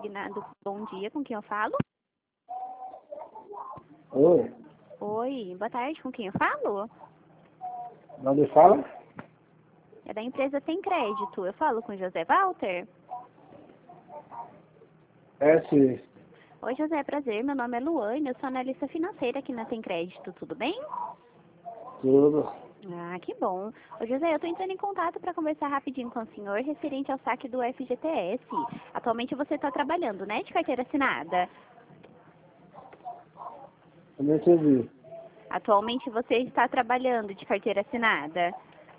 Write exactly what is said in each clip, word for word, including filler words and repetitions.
designado. Bom dia, com quem eu falo? Oi, Oi, boa tarde, com quem eu falo? de onde fala? É da empresa Tem Crédito. Eu falo com José Walter? É sim, Oi, José, prazer. Meu nome é Luane, eu sou analista financeira aqui na Tem Crédito, tudo bem? tudo. Ah, que bom. Ô, José, eu tô entrando em contato para conversar rapidinho com o senhor referente ao saque do F G T S. Atualmente você está trabalhando, né, de carteira assinada? Eu não entendi. Atualmente você está trabalhando de carteira assinada?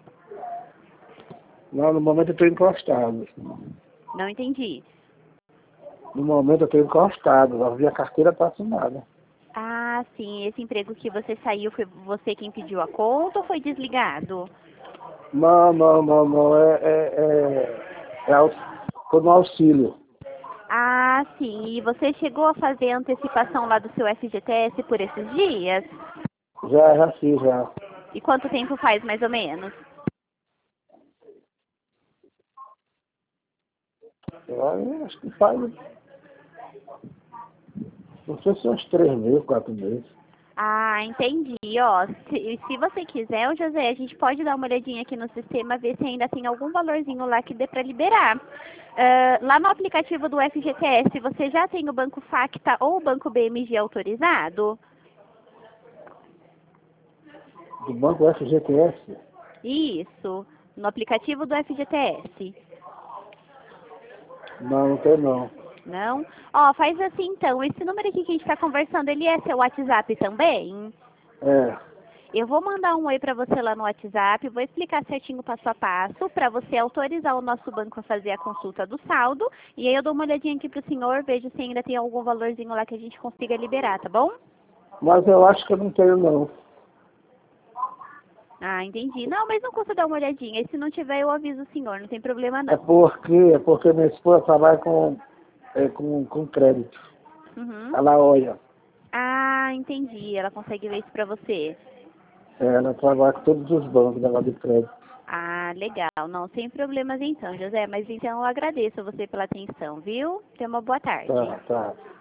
Não, no momento eu estou encostado. Não entendi. No momento eu estou encostado, a minha carteira está assinada. Ah, sim, esse emprego que você saiu, foi você quem pediu a conta ou foi desligado? Não, não, não, não, é, é, é, é au- tô no auxílio. Ah, sim, e você chegou a fazer a antecipação lá do seu F G T S por esses dias? Já, já fiz, já. E quanto tempo faz, mais ou menos? Eu acho que faz, não sei se uns três meses, quatro meses. Ah, entendi. Ó, se, se você quiser, ô José, a gente pode dar uma olhadinha aqui no sistema, ver se ainda tem algum valorzinho lá que dê para liberar. Ah, lá no aplicativo do F G T S, você já tem o Banco Facta ou o Banco B M G autorizado? Do banco F G T S? Isso, no aplicativo do F G T S. Não, não tem não. Não? Ó, faz assim então, esse número aqui que a gente está conversando, ele é seu WhatsApp também? É, Eu vou mandar um oi para você lá no WhatsApp, vou explicar certinho o passo a passo para você autorizar o nosso banco a fazer a consulta do saldo. E aí eu dou uma olhadinha aqui pro senhor, vejo se ainda tem algum valorzinho lá que a gente consiga liberar, tá bom? mas eu acho que eu não tenho não. Ah, entendi. Não, mas não custa dar uma olhadinha. E se não tiver, eu aviso o senhor, não tem problema É não. porque, é porque minha esposa trabalha com, é, com, com crédito. Uhum. Ela olha. Ah, entendi. Ela consegue ver isso pra você. É, ela trabalha com todos os bancos da de crédito. Ah, legal. Não, sem problemas então, José. Mas então eu agradeço a você pela atenção, viu? Tenha uma boa tarde. Tá, tá.